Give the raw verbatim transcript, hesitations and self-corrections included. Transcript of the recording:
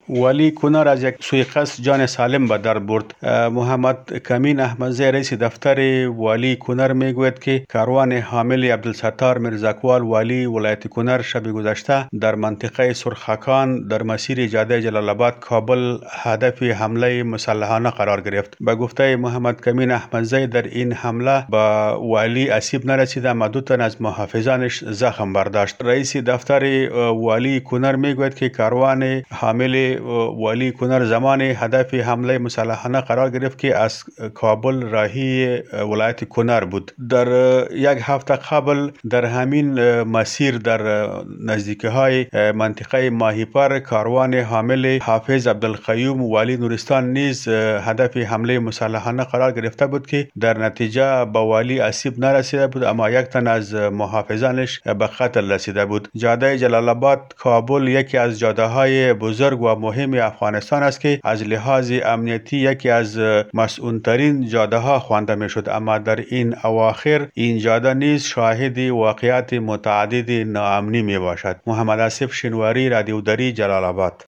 والی کنر از یک سوی قصد جان سالم به در برد. محمد کمین احمدزی رئیس دفتر والی کنر میگوید که کاروان حامل عبدالستار میرزاکوال والی ولایت کنر شب گذشته در منطقه سرخکان در مسیر جاده جلال آباد کابل هدف حمله مسلحانه قرار گرفت. به گفته محمد کمین احمدزی در این حمله با والی آسیب نرسید اما دو تن از محافظانش زخم برداشت. رئیس دفتر والی کنر میگوید که کاروان حامل والی کنر زمان هدف حمله مسلحانه قرار گرفت که از کابل راهی ولایت کنر بود. در یک هفته قبل در همین مسیر در نزدیکی های منطقه ماهیپر کاروان حامل حافظ عبدالقیوم والی نورستان نیز هدف حمله مسلحانه قرار گرفته بود که در نتیجه به والی آسیب نرسیده بود اما یک تن از محافظانش به قتل رسیده بود. جاده جلال آباد کابل یکی از جاده های بزرگ و مهم افغانستان است که از لحاظ امنیتی یکی از مسئولترین جاده ها خوانده می شد اما در این اواخر این جاده نیز شاهد واقعات متعدد ناامنی می باشد. محمد آصف شنواری، رادیو دری، جلال آباد.